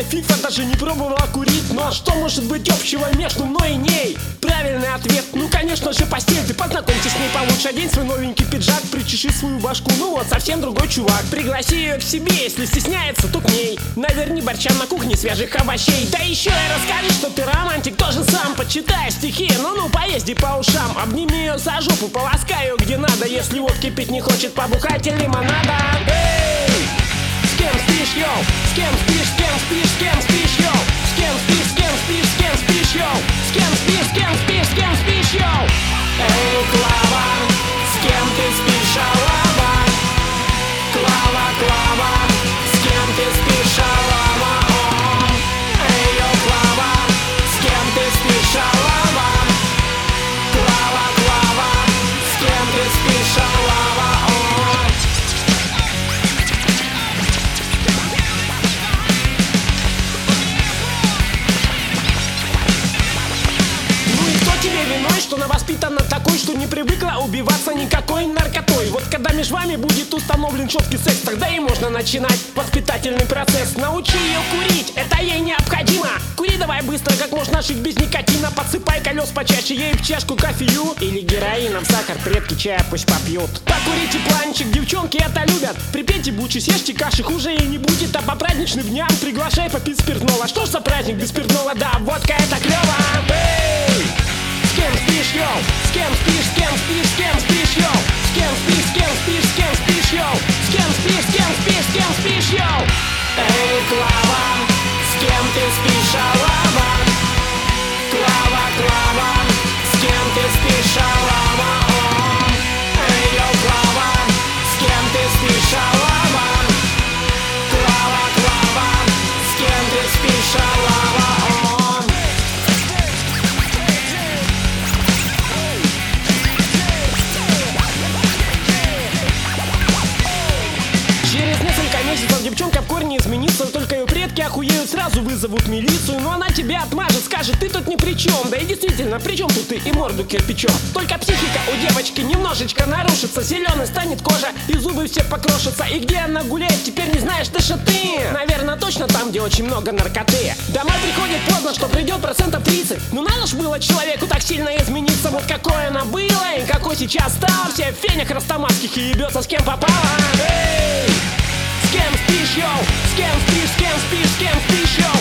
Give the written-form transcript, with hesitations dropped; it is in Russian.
фифа даже не пробовала курить. Но что может быть общего между мной и ней? Правильный ответ, ну конечно же постель. Ты познакомься с ней получше, одень свой новенький пиджак, причеши свою башку, ну вот совсем другой чувак. Пригласи ее к себе, если стесняется, то к ней. Наверни борща на кухне свежих овощей. Да еще и расскажи, что ты романтик тоже сам. Почитай стихи, ну поезди по ушам. Обними ее за жопу, полоскай ее где надо. Если водки пить не хочет, побухать или лимонада. Эй! С кем спишь, йоу? С кем спишь, с кем спишь, с кем спишь, йоу? С кем спишь, с кем спишь, с кем спишь, йоу? С кем спишь, с кем спишь, с кем спишь, йоу? Эй, Клава, с кем ты спишь, шалава? Клава, Клава, с кем ты спишь, шалава? Эй, йо, Клава, с кем ты спишь, шалава? Клава, Клава, с кем ты спишь, шалава? Тебе виной, что она воспитана такой, что не привыкла убиваться никакой наркотой. Вот когда между вами будет установлен четкий секс, тогда и можно начинать воспитательный процесс. Научи ее курить, это ей необходимо. Кури давай быстро, как можно жить без никотина. Подсыпай колес почаще ей в чашку кофею или героином сахар, предки чая пусть попьют. Покурите планчик, девчонки это любят. Припейте бучи, съешьте каши, хуже ей не будет. А по праздничным дням приглашай попить спиртного. Что ж за праздник без спиртного, да, водка это клево. Эй! С кем спишь, йоу? С кем спишь, с кем спишь, с кем спишь, йоу? С кем спишь, с кем спишь, с кем спишь, йоу? С кем спишь, с кем спишь, с кем спишь, йоу? Эй, Клава, с кем ты спишь, шалава? Клава, Клава, с кем ты спишь, шалава? Эй, йо, Клава, с кем ты спишь, шалава? Клава, Клава, с кем ты спишь, шалава? Девчонка в корне изменится, только ее предки охуеют, сразу вызовут милицию. Но она тебя отмажет, скажет, ты тут ни при чем. Да и действительно, при чем тут ты и морду кирпичом? Только психика у девочки немножечко нарушится, зеленой станет кожа и зубы все покрошатся. И где она гуляет, теперь не знаешь ты, что ты. Наверное, точно там, где очень много наркоты. Домой приходит поздно, что придет 30%. Ну надо ж было человеку так сильно измениться. Вот какой она была и какой сейчас стал. Все в фенях растаманских и ебется с кем попало. Эй! С кем спишь, йоу? С кем спишь, с кем спишь, с кем спишь, йоу?